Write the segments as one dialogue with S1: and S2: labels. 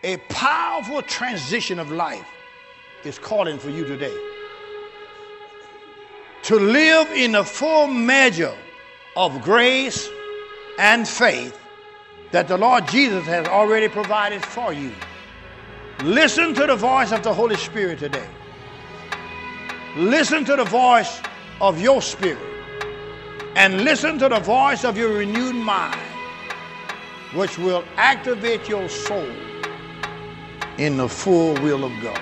S1: A powerful transition of life is calling for you today. To live in the full measure of grace and faith that the Lord Jesus has already provided for you. Listen to the voice of the Holy Spirit today. Listen to the voice of your spirit. And listen to the voice of your renewed mind, which will activate your soul in the full will of God.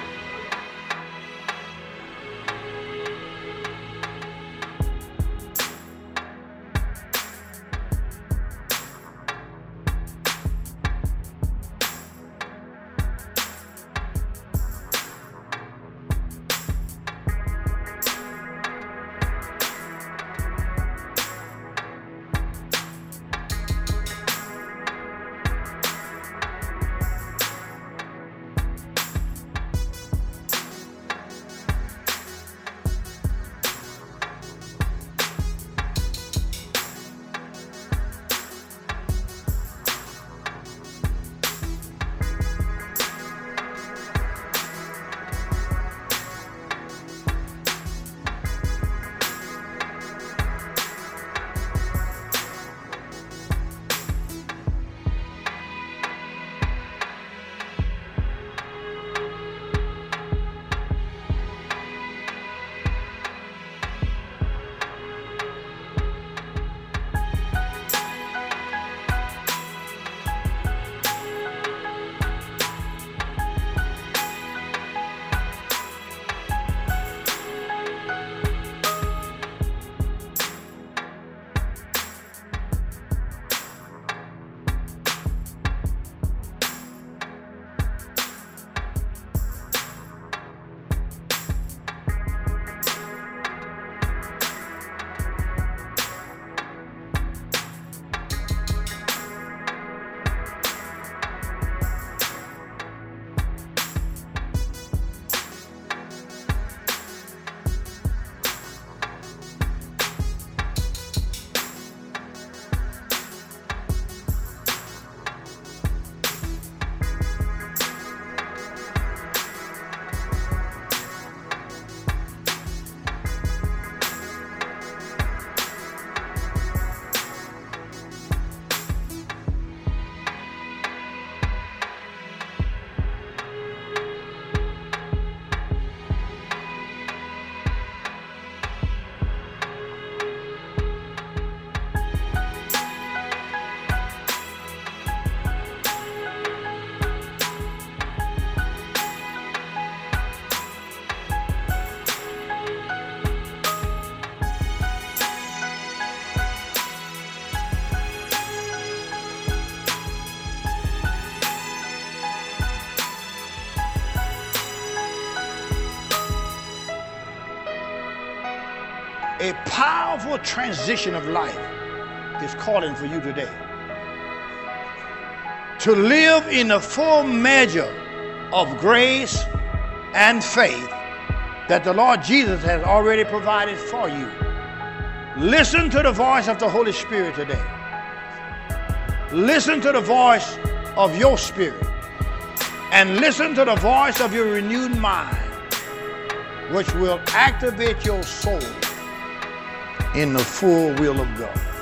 S1: A powerful transition of life is calling for you today. To live in the full measure of grace and faith that the Lord Jesus has already provided for you. Listen to the voice of the Holy Spirit today. Listen to the voice of your spirit. And listen to the voice of your renewed mind, which will activate your soul in the full will of God.